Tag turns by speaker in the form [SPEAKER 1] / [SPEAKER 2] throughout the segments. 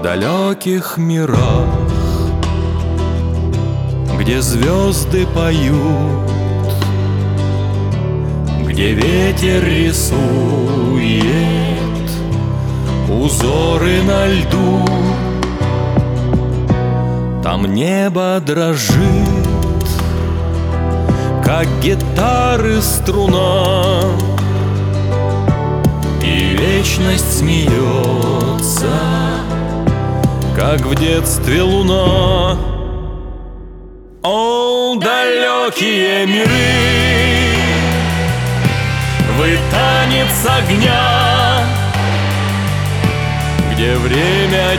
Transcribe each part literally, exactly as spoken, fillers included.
[SPEAKER 1] далеких мирах, где звезды поют, где ветер рисует узоры на льду, там небо дрожит, как гитары струна, и вечность смеется, как в детстве луна. О, далекие миры, вы танец огня, где время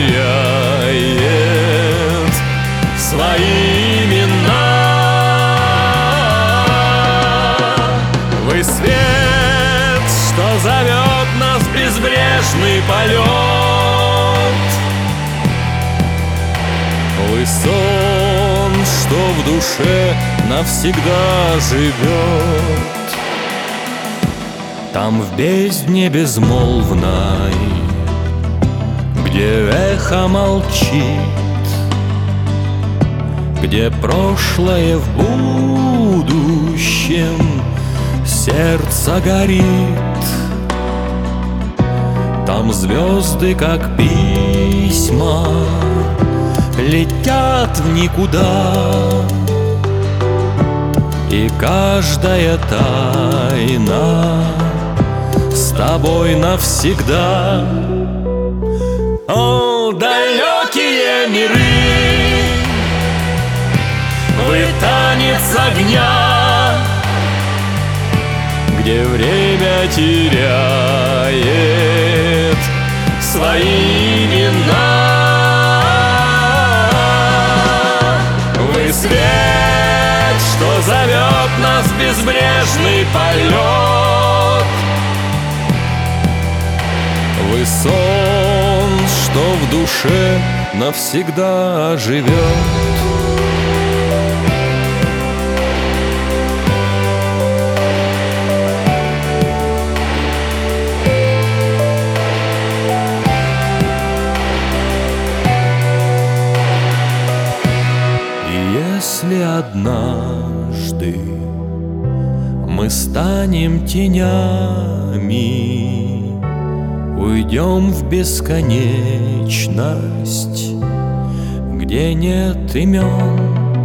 [SPEAKER 1] теряет свои имена. Вы свет, что зовет нас в безбрежный полет. Вы сон, что в душе навсегда живет. Там в бездне безмолвной, где эхо молчит, где прошлое в будущем сердце горит, там звезды, как письма, летят в никуда, и каждая тайна с тобой навсегда. О, далекие миры, вы танец огня, где время теряет свои имена. Вы свет, что зовет нас в безбрежный полет. Вы сон, что в душе навсегда живет. Если однажды мы станем тенями, уйдем в бесконечность, где нет имен,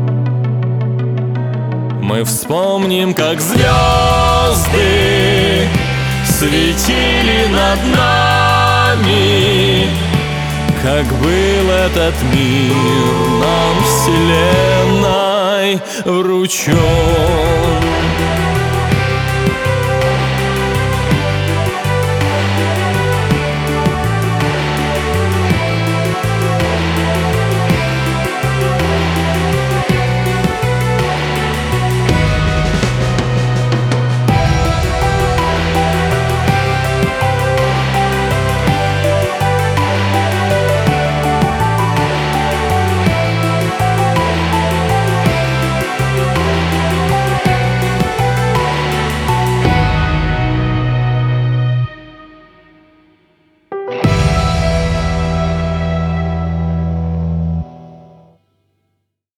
[SPEAKER 1] мы вспомним, как звезды светили над нами, как был этот мир нам вселенной вручен.